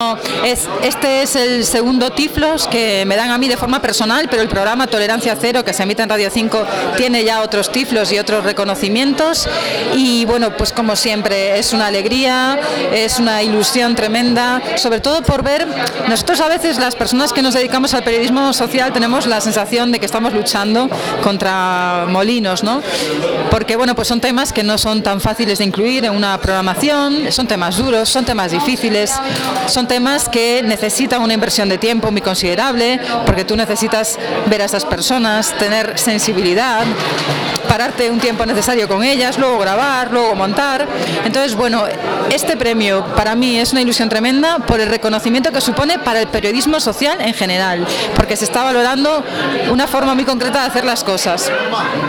bueno, este es el segundo Tiflos que me dan a mí de forma personal, pero el programa Tolerancia Cero, que se emite en Radio 5, tiene ya otros Tiflos y otros reconocimientos. Y bueno, pues como siempre, es una alegría, es una ilusión tremenda, sobre todo por ver, nosotros a veces las personas que nos dedicamos al periodismo social tenemos la sensación de que estamos luchando contra molinos, ¿no? Porque bueno, pues son temas que no son tan fáciles de incluir en una programación, son temas duros, son temas difíciles, son temas que necesitan una inversión de tiempo muy considerable, porque tú necesitas ver a estas personas, tener sensibilidad, pararte un tiempo necesario con ellas, luego grabar, luego montar. Entonces, bueno, este premio para mí es una ilusión tremenda por el reconocimiento que supone para el periodismo social en general, porque se está valorando una forma muy concreta de hacer las cosas.